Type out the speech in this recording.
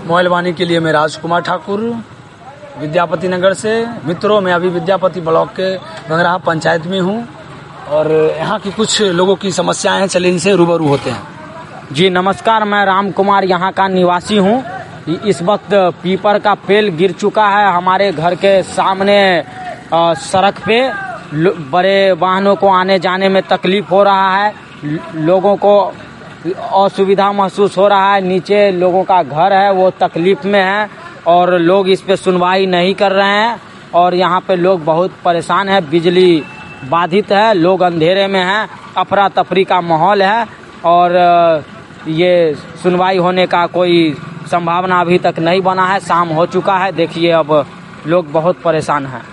Mobile वाणी के लिए मैं राजकुमार ठाकुर विद्यापति नगर से। मित्रों, मैं अभी विद्यापति ब्लॉक के गंगराहा पंचायत में हूँ और यहाँ की कुछ लोगों की समस्याएं हैं, चलिए इनसे रूबरू होते हैं। जी नमस्कार, मैं राम कुमार यहाँ का निवासी हूँ। इस वक्त पीपर का पेड़ गिर चुका है हमारे घर के सामने। सड़क पे बड़े वाहनों को आने जाने में तकलीफ हो रहा है, लोगों को असुविधा महसूस हो रहा है। नीचे लोगों का घर है, वो तकलीफ में है और लोग इस पे सुनवाई नहीं कर रहे हैं और यहाँ पे लोग बहुत परेशान हैं। बिजली बाधित है, लोग अंधेरे में हैं, अफरा तफरी का माहौल है और ये सुनवाई होने का कोई संभावना अभी तक नहीं बना है। शाम हो चुका है, देखिए अब लोग बहुत परेशान हैं।